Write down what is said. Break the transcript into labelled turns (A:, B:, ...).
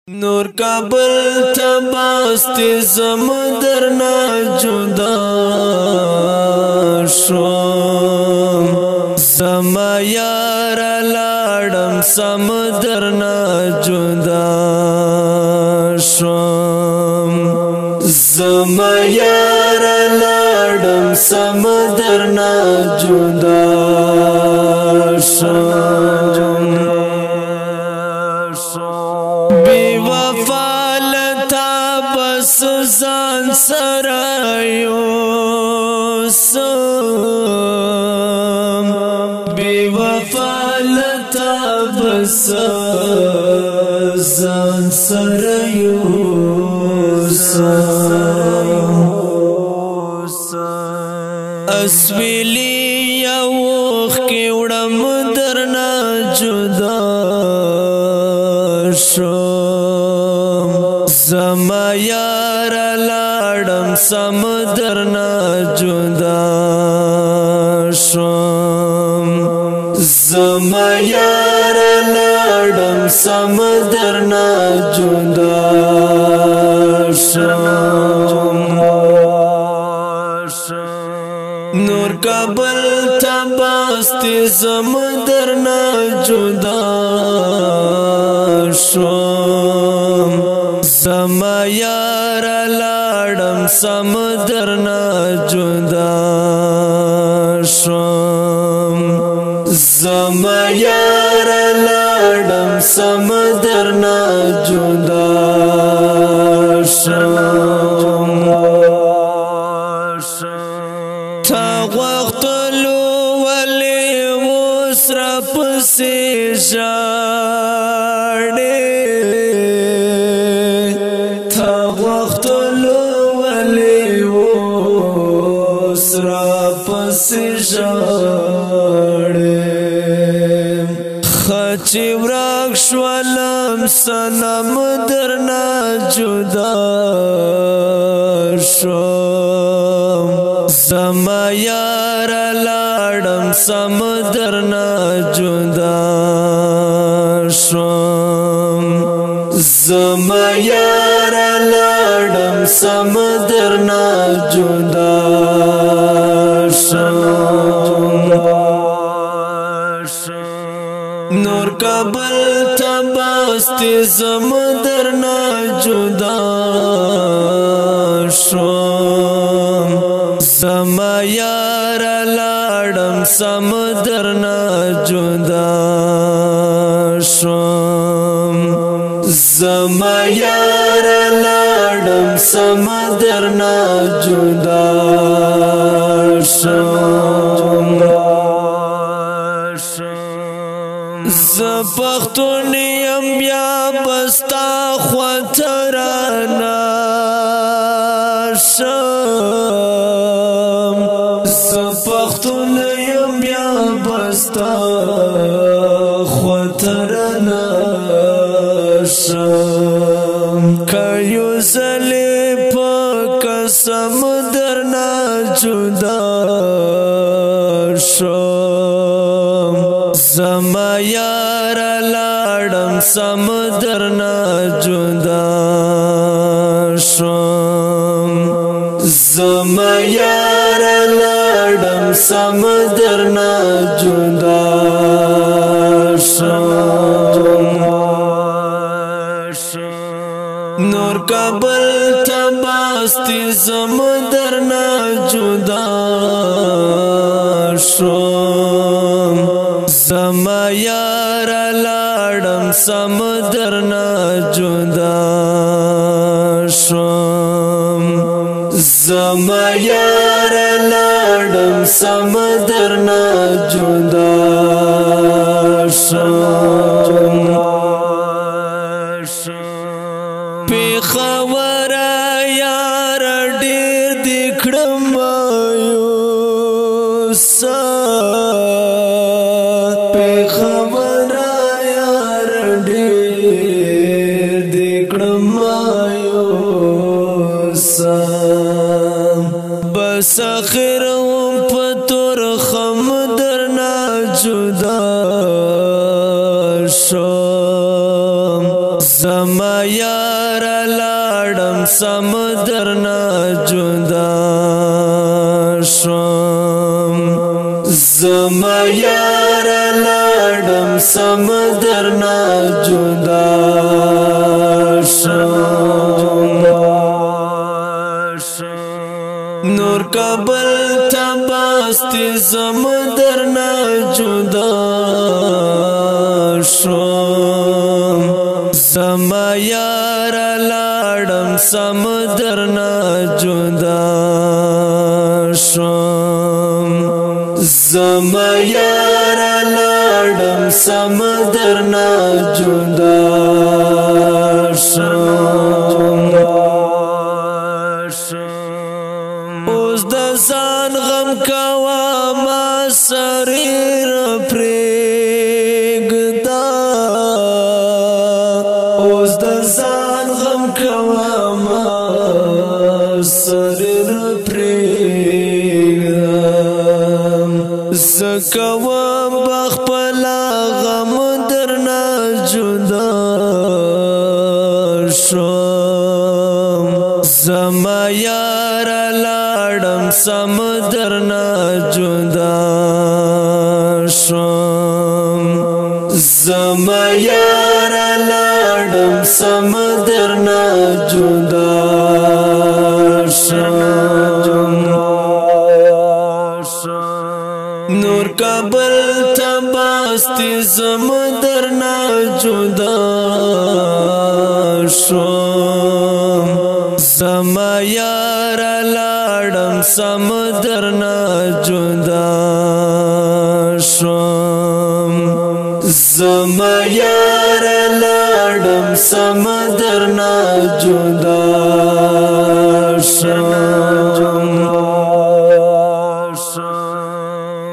A: نور کابل تباستی زمدرنا جدا شوم زما یار لاړم سمدرنا جدا شوم زما یار لاړم سمدرنا جدا شوم ځان سره یوسم بی وفا لتا بس ځان سره یوسم اسویلی یوخ کی وړم درنا جدا شوم زما یار لاړم سمدرنا جدا شوم زما یار لاړم سمدرنا جدا شوم نور کابل تباستی زمدرنا جدا شوم زما یار لاړم سمدرنا جدا شوم زما یار لاړم سمدرنا جدا شوم تا وختلو ولی وسره پسې ژاړې خچی ورک شولم سنم درنا جدا شوم زما یار لاړم سمدرنا جدا شوم زما یار لاړم سمدرنا جدا شوم نور کابل تباستی زمدرنا جدا شوم زما یار لاړم سمدرنا جدا شوم زما یار لاړم سمدرنا جدا شوم زپختون یم بیا بستا خوترانا شم زپختون یم بیا بستا خوترانا شم کایو زلی پا قسم درنا جدا شم زما یار لاړم سمدرنا جدا شوم زما یار لاړم سمدرنا جدا شوم نور کابل تباستی زمدرنا جدا شوم زما یار لاړم سمدرنا جدا شوم زما یار لاړم سمدرنا جدا شوم پیښور یار ډېر دکړم بس اخرم پتور خم درنا جدا شوم زما یار لاړم سم درنا جدا شم زما یار لاړم سم درنا جدا شم نور کابل تباستی زم درنا جدا شم زما یار لاړم سم درنا جدا شم زما یار لاړم سم درنا جدا شم اوس د ځان غم کوا ما سریر پرېږدا اوس د ځان غم کوا ما سریر پرېږدا زه کوم بخپله غم درنه جدا شم زما یار لاړم سم درنه جدا شم زما یار لاړم سم درنه جدا شم نور کابل تباستی زم درنه جدا شم زما یار لاړم سم درنه جدا شم زما یار لاړم سم درنه جدا شم